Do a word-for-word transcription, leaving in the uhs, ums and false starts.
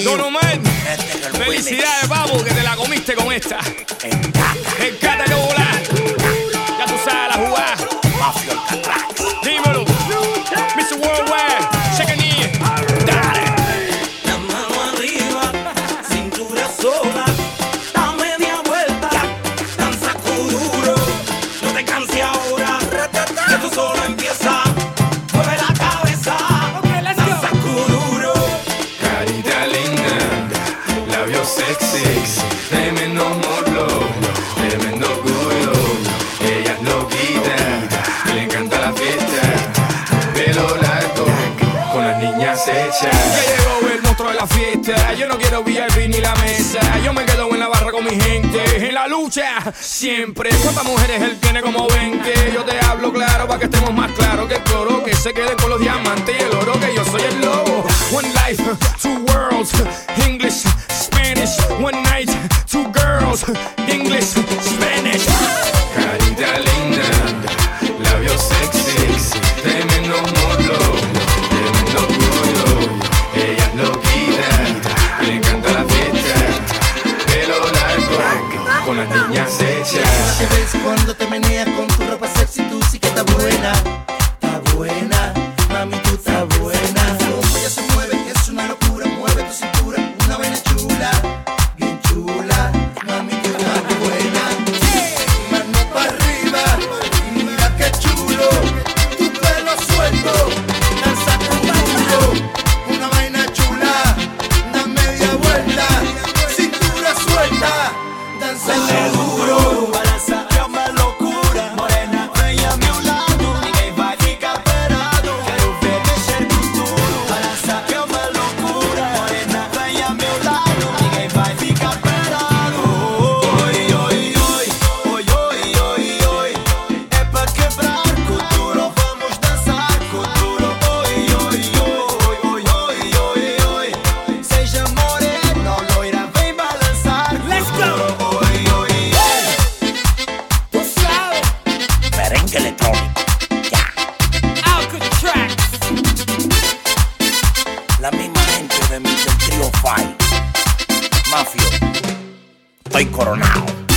Don Omar, felicidades, papu, que te la comiste con esta. Encata que volar. Ya tú sabes la jugada. Mafio Alcatraz. Dímelo. mister Worldwide, check it in. Dale. La mano arriba, cintura sola, da media vuelta, danza duro, no te canses ahora, que tú solo empieza, mueve la cabeza, danza duro. Carita linda, labios sexy, tremendo morlo, tremendo culo. Ella es loquita, le encanta la fiesta, pelo largo, con las niñas hechas. Ya llegó el monstruo de la fiesta. Yo no quiero V I P ni la mesa. Yo me quedo en la barra con mi gente. En la lucha, siempre. ¿Cuántas mujeres él tiene? Como veinte. Yo te hablo claro para que estemos más claros. Que el cloro que se quede con los diamantes y el oro. Que yo soy el lobo. One life, two worlds. English, Spanish. One night, two girls. English, Spanish. Carita linda, labios sexy, tremendo morlo, tremendo culo. Ella es loquita, le encanta la fiesta, pelo largo, con las niñas hechas. ¿Qué ves cuando te meneas con tu ropa sexy? Tú sí que estás buena, está buena, mami, tú estás buena. Como ella se mueve, es una locura, mueve tu cintura, una vaina chula, bien chula, mami, tú estás buena. Mano para arriba, mira qué chulo, tu pelo suelto, danza duro, una vaina chula, da media vuelta, cintura suelta, danza duro. Balança é uma loucura, morena, vem a meu lado, ninguém vai ficar parado, quero ver mexer com tudo. Balança é uma loucura, morena, vem a meu lado, ninguém vai ficar parado. Oi, oi, oi, oi, oi, oi, oi, é pra quebrar cultura, vamos dançar cultura. Oi, oi, oi, oi, oi, oi, oi, seja morena ou loira, vem balançar. Let's go. Oi, oi, oi. Tú sabes. Merengue electrónico, ya. Alcatraz. La misma gente de mi del trío Five. Mafio, estoy coronado.